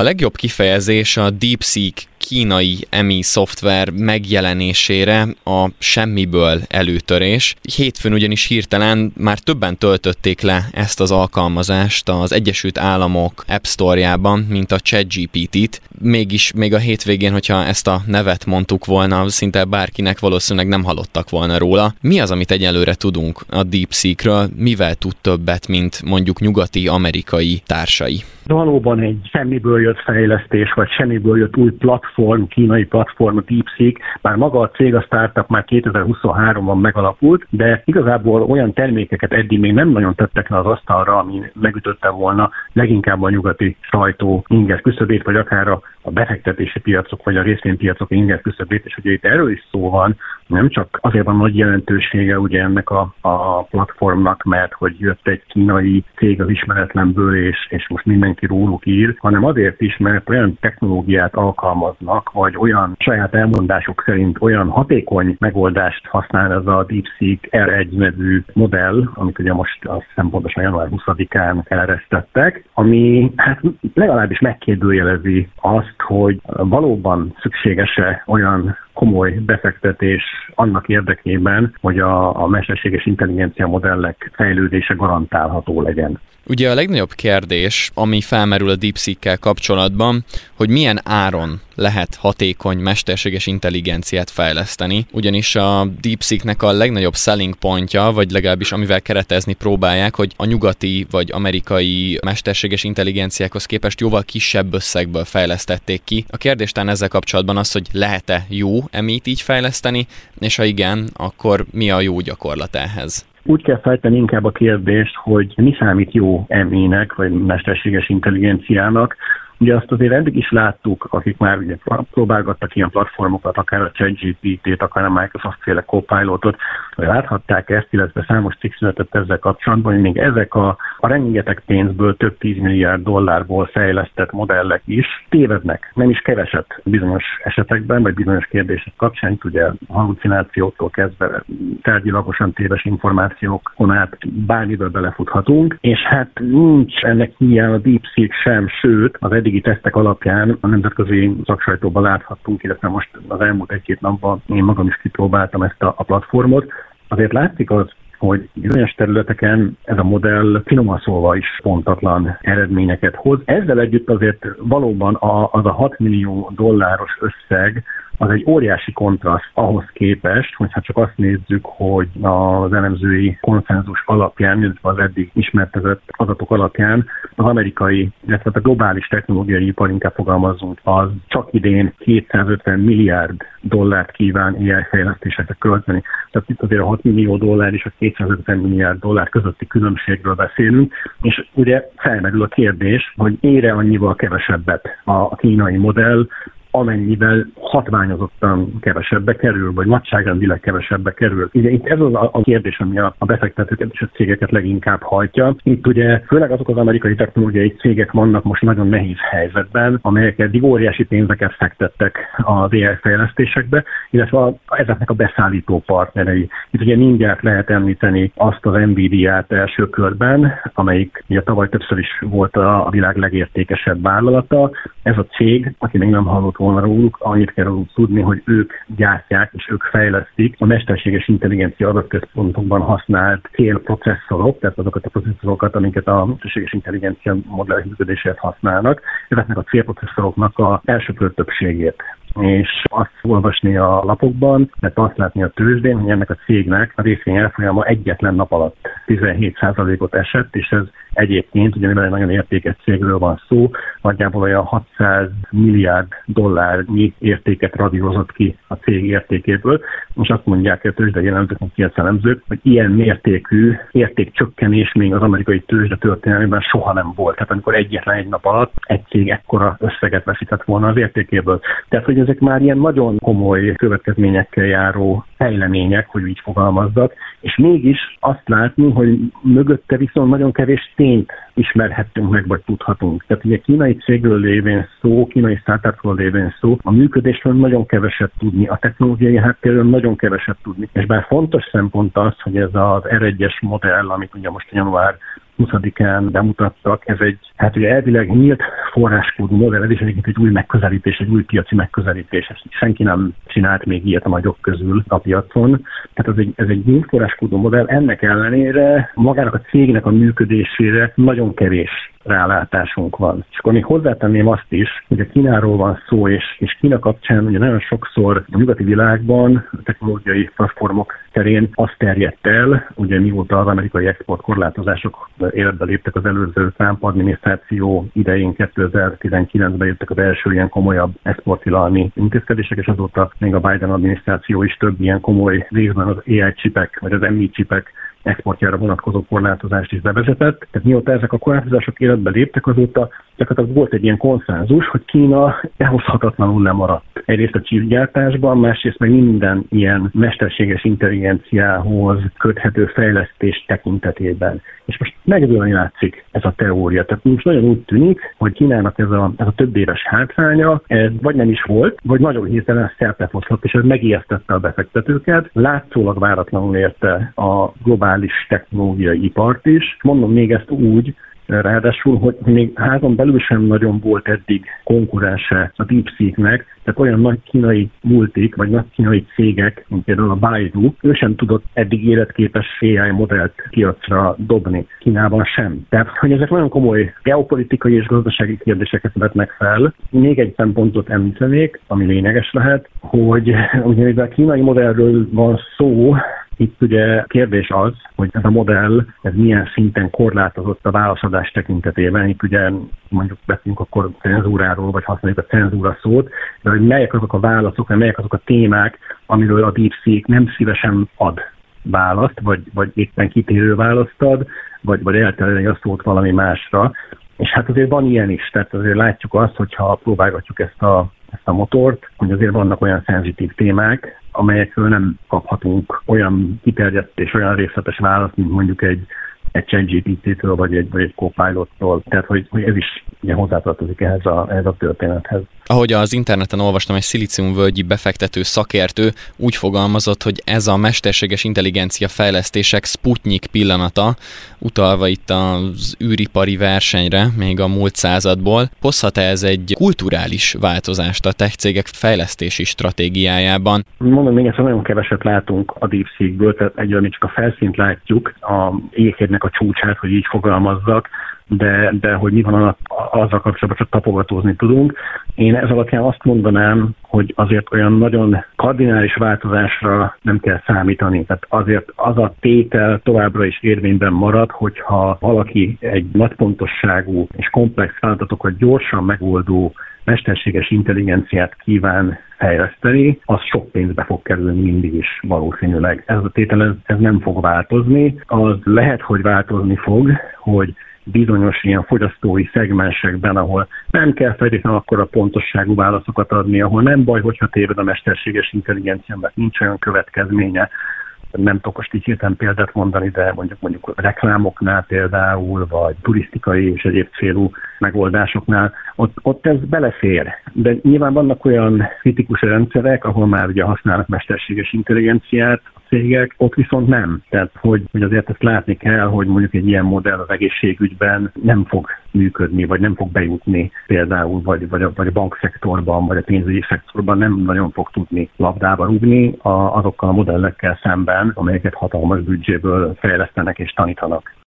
A legjobb kifejezés a DeepSeek kínai EMI szoftver megjelenésére a semmiből előtörés. Hétfőn ugyanis hirtelen már többen töltötték le ezt az alkalmazást az Egyesült Államok App Store-jában, mint a ChatGPT-t. Mégis még a hétvégén, hogyha ezt a nevet mondtuk volna, szinte bárkinek valószínűleg nem hallottak volna róla. Mi az, amit egyelőre tudunk a DeepSeekről? Mivel tud többet, mint mondjuk nyugati amerikai társai? Valóban egy semmiből jött fejlesztés, vagy semmiből jött új platform, kínai platform, a DeepSeek, bár maga a cég, a startup már 2023-ban megalapult, de igazából olyan termékeket eddig még nem nagyon tettek le az asztalra, ami megütötte volna leginkább a nyugati sajtó inger küszöbét, vagy akár a befektetési piacok, vagy a részvénypiacok inger küszöbét, és ugye itt erről is szó van, nem csak azért van nagy jelentősége ugye ennek a platformnak, mert hogy jött egy kínai cég az ismeretlenből, és most mindenki róluk ír, hanem azért is, mert olyan technológiát alkalmaznak, vagy olyan saját elmondások szerint olyan hatékony megoldást használ ez a DeepSeek R1 nevű modell, amit ugye most azt hiszem pontosan január 20-án eleresztettek, ami hát legalábbis megkérdőjelezi azt, hogy valóban szükséges-e olyan komoly befektetés annak érdekében, hogy a mesterséges intelligencia modellek fejlődése garantálható legyen. Ugye a legnagyobb kérdés, ami felmerül a DeepSeek-kel kapcsolatban, hogy milyen áron lehet hatékony mesterséges intelligenciát fejleszteni, ugyanis a DeepSeek-nek a legnagyobb selling pontja, vagy legalábbis amivel keretezni próbálják, hogy a nyugati vagy amerikai mesterséges intelligenciákhoz képest jóval kisebb összegből fejlesztették ki. A kérdés talán ezzel kapcsolatban az, hogy lehet-e jó EMI-t így fejleszteni, és ha igen, akkor mi a jó gyakorlat ehhez? Úgy kell feltenni inkább a kérdést, hogy mi számít jó EMI-nek, vagy mesterséges intelligenciának. Ugye azt azért eddig is láttuk, akik már ugye próbálgattak ilyen platformokat, akár a ChatGPT-t, akár a Microsoft-féle Copilotot, hogy láthatták ezt, illetve számos cikk született ezzel kapcsolatban, hogy még ezek a rengeteg pénzből, több 10 milliárd dollárból fejlesztett modellek is tévednek, nem is keveset bizonyos esetekben, vagy bizonyos kérdések kapcsán, ugye hallucinációktól kezdve tárgyilagosan téves információkon át bármiből belefuthatunk, és hát nincs ennek hiány a DeepSeek sem, sőt, az eddigi tesztek alapján a nemzetközi szaksajtóban láthattunk, illetve most az elmúlt egy-két napban én magam is kipróbáltam ezt a platformot. Azért látszik az, hogy bizonyos területeken ez a modell finoman szólva is pontatlan eredményeket hoz. Ezzel együtt azért valóban az a 6 millió dolláros összeg, az egy óriási kontraszt ahhoz képest, hogyha csak azt nézzük, hogy az elemzői konszenzus alapján, illetve az eddig ismertetett adatok alapján az amerikai, illetve a globális technológiai ipar, inkább fogalmazunk, az csak idén 250 milliárd dollárt kíván AI fejlesztésekre költeni. Tehát itt azért a 6 millió dollár és a 250 milliárd dollár közötti különbségről beszélünk, és ugye felmerül a kérdés, hogy ére annyival kevesebbet a kínai modell, amennyivel hatványozottan kevesebbe kerül, vagy nagyságrendileg kevesebbe kerül. Ugye itt ez az a kérdés, ami a befektetőket és a cégeket leginkább hajtja. Itt ugye főleg azok az amerikai technológiai cégek vannak most nagyon nehéz helyzetben, amelyek eddig óriási pénzeket fektettek az AI fejlesztésekbe, illetve ezeknek a beszállító partnerei. Itt ugye mindjárt lehet említeni azt az Nvidia-t első körben, amelyik ugye tavaly többször is volt a világ legértékesebb vállalata. Ez a cég, aki még nem hallott volna róluk, annyit kell róluk tudni, hogy ők gyártják és ők fejlesztik a mesterséges intelligencia adatközpontokban használt célprocesszorok, tehát azokat a processzorokat, amiket a mesterséges intelligencia modellek működéséhez használnak, ezeknek a célprocesszoroknak az elsöprő többségét. És azt olvasni a lapokban, mert azt látni a tőzsdén, hogy ennek a cégnek a részvény elfolyama egyetlen nap alatt 17%-ot esett, és ez egyébként, ugye mivel egy nagyon értékes cégről van szó, nagyjából olyan 600 milliárd dollárnyi értéket radírozott ki a cég értékéből, és azt mondják a tőzsdei elemzők, a piacelemzők, hogy ilyen mértékű értékcsökkenés még az amerikai tőzsde történelmében soha nem volt. Tehát amikor egyetlen egy nap alatt egy cég ekkora összeget veszített volna az értékéből. Tehát, hogy ezek már ilyen nagyon komoly következményekkel járó fejlemények, hogy így fogalmazzak, és mégis azt látni, hogy mögötte viszont nagyon kevés tényt ismerhettünk meg, vagy tudhatunk. Tehát ugye kínai cégről lévén szó, kínai startupról lévén szó, a működésről nagyon keveset tudni, a technológiai háttérről nagyon keveset tudni. És bár fontos szempont az, hogy ez az R1-es modell, amit ugye most január 20-án bemutattak. Ez egy, hát ugye elvileg nyílt forráskódú modell, ez is egyébként egy új megközelítés, egy új piaci megközelítés. Ezt senki nem csinált még ilyet a nagyok közül a piacon. Tehát ez egy nyílt forráskódú modell, ennek ellenére magának a cégnek a működésére nagyon kevés rálátásunk van. És akkor még hozzátenném azt is, hogy a Kínáról van szó, és Kína kapcsán ugye nagyon sokszor a nyugati világban a technológiai platformok terén azt terjedt el, ugye mióta az amerikai exportkorlátozások életbe léptek az előző Trump adminisztráció idején, 2019-ben jöttek az első ilyen komolyabb exporttilalmi intézkedések, és azóta még a Biden adminisztráció is több ilyen komoly részben az AI csipek, vagy az MI csipek exportjára vonatkozó korlátozást is bevezetett. Tehát mióta ezek a korlátozások életbe léptek, azóta gyakorlatilag volt egy ilyen konszenzus, hogy Kína elhozhatatlanul lemaradt. Egyrészt a chipgyártásban, másrészt meg minden ilyen mesterséges intelligenciához köthető fejlesztés tekintetében. És most megdőlni látszik ez a teória. Tehát most nagyon úgy tűnik, hogy Kínának ez a több éves hátránya, ez vagy nem is volt, vagy nagyon hirtelen szertefoszlott, és ez megijesztette a befektetőket. Látszólag váratlanul érte a globális technológiai ipart is. Mondom még ezt úgy, ráadásul, hogy még házon belül sem nagyon volt eddig konkurense a DeepSeek-nek, tehát olyan nagy kínai multik, vagy nagy kínai cégek, mint például a Baidu, ő sem tudott eddig életképes AI modellt piacra dobni. Kínában sem. Tehát, hogy ezek nagyon komoly geopolitikai és gazdasági kérdéseket vetnek fel. Még egy szempontot említenék, ami lényeges lehet, hogy ugye mivel a kínai modellről van szó, itt ugye kérdés az, hogy ez a modell, ez milyen szinten korlátozott a válaszadás tekintetében. Itt ugye mondjuk beszélünk akkor cenzúráról, vagy használjuk a cenzúra szót, de hogy melyek azok a válaszok, vagy melyek azok a témák, amiről a DeepSeek nem szívesen ad választ, vagy éppen kitérő választ ad, vagy elterelni a szót valami másra. És hát azért van ilyen is, tehát azért látjuk azt, hogyha próbálgatjuk ezt a motort, hogy azért vannak olyan szenzitív témák, amelyekről nem kaphatunk olyan kiterjedt és olyan részletes választ, mint mondjuk egy ChatGPT-től vagy egy Copilot-tól. Tehát, hogy ez is ugye hozzátartozik ehhez a történethez. Ahogy az interneten olvastam, egy szilíciumvölgyi befektető szakértő úgy fogalmazott, hogy ez a mesterséges intelligencia fejlesztések Sputnik pillanata, utalva itt az űripari versenyre, még a múlt századból. Hozhat ez egy kulturális változást a tech cégek fejlesztési stratégiájában? Mondom, még ezt nagyon keveset látunk a DeepSeekből, tehát egyébként csak a felszínt látjuk, a jéghegynek a csúcsát, hogy így fogalmazzak, de hogy mi van azzal kapcsolatban, csak tapogatózni tudunk. Én ez alapján azt mondanám, hogy azért olyan nagyon kardinális változásra nem kell számítani. Tehát azért az a tétel továbbra is érvényben marad, hogyha valaki egy nagypontosságú és komplex feladatokat gyorsan megoldó mesterséges intelligenciát kíván fejleszteni, az sok pénzbe fog kerülni mindig is valószínűleg. Ez a tétel ez nem fog változni. Az lehet, hogy változni fog, hogy bizonyos ilyen fogyasztói szegmensekben, ahol nem kell feltétlenül akkora pontosságú válaszokat adni, ahol nem baj, hogyha téved a mesterséges intelligencia, mert nincs olyan következménye. Nem tudok most így hirtelen példát mondani, de mondjuk reklámoknál például, vagy turisztikai és egyéb célú megoldásoknál, ott ez belefér. De nyilván vannak olyan kritikus rendszerek, ahol már ugye használnak mesterséges intelligenciát a cégek, ott viszont nem. Tehát, hogy azért ezt látni kell, hogy mondjuk egy ilyen modell az egészségügyben nem fog működni, vagy nem fog bejutni például, vagy a bankszektorban, vagy a pénzügyi szektorban nem nagyon fog tudni labdába rúgni azokkal a modellekkel szemben, amelyeket hatalmas büdzséből fejlesztenek és tanítanak.